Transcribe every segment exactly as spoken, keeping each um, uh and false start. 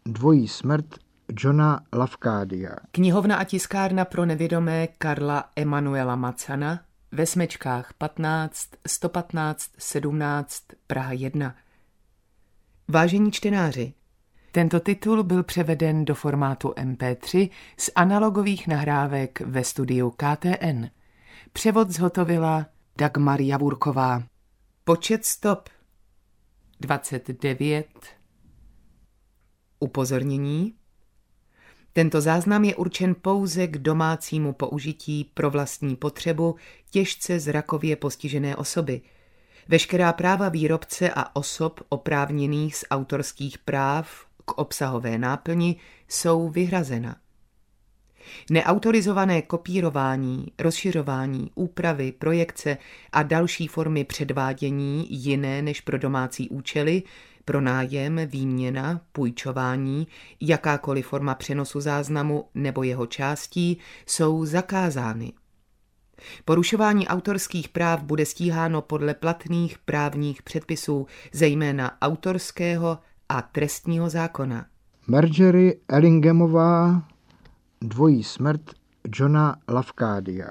Dvojí smrt Johna Lafcadia. Knihovna a tiskárna pro nevědomé Karla Emanuela Macana ve Smečkách patnáct, sto patnáct, sedmnáct, Praha jedna. Vážení čtenáři, tento titul byl převeden do formátu em pé tři z analogových nahrávek ve studiu ká té en. Převod zhotovila Dagmar Javurková. Počet stop dvacet devět. Upozornění. Tento záznam je určen pouze k domácímu použití pro vlastní potřebu těžce zrakově postižené osoby. Veškerá práva výrobce a osob oprávněných z autorských práv k obsahové náplni jsou vyhrazena. Neautorizované kopírování, rozšiřování, úpravy, projekce a další formy předvádění jiné než pro domácí účely, pronájem, výměna, půjčování, jakákoliv forma přenosu záznamu nebo jeho částí jsou zakázány. Porušování autorských práv bude stíháno podle platných právních předpisů, zejména autorského a trestního zákona. Marjorie Ellinghamová, Dvojí smrt Johna Lafcadia.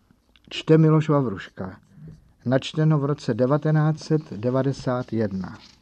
Čte Miloš Vavruška. Načteno v roce devatenáct set devadesát jedna.